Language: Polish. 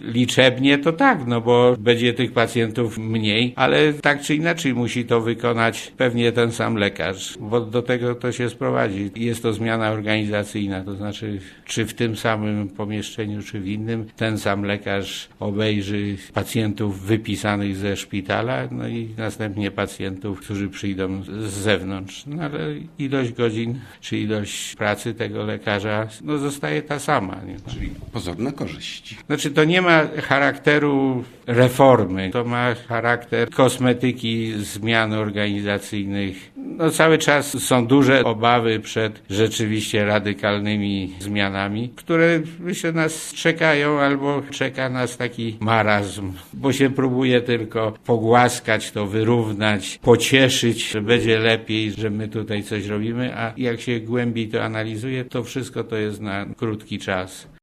liczebnie to tak, no bo będzie tych pacjentów mniej, ale tak czy inaczej musi to wykonać pewnie ten sam lekarz, bo do tego to się sprowadzi. Jest to zmiana organizacyjna, to znaczy czy w tym samym pomieszczeniu, czy w innym, ten sam lekarz obejrzy pacjentów wypisanych ze szpitala, no i następnie pacjentów, którzy przyjdą z zewnątrz. No ale ilość godzin, czy ilość pracy tego lekarza, no zostaje ta sama. Nie? Czyli pozorne korzyści. Znaczy to nie ma charakteru reformy, to ma charakter kosmetyki, zmian organizacyjnych. No cały czas są duże obawy przed rzeczywiście radykalnymi zmianami, które myślę nas czekają albo czeka nas taki marazm, bo się próbuje tylko pogłaskać to, wyrównać, pocieszyć, że będzie lepiej, że my tutaj coś robimy, a jak się głębiej to analizuje, to wszystko to jest na krótki czas.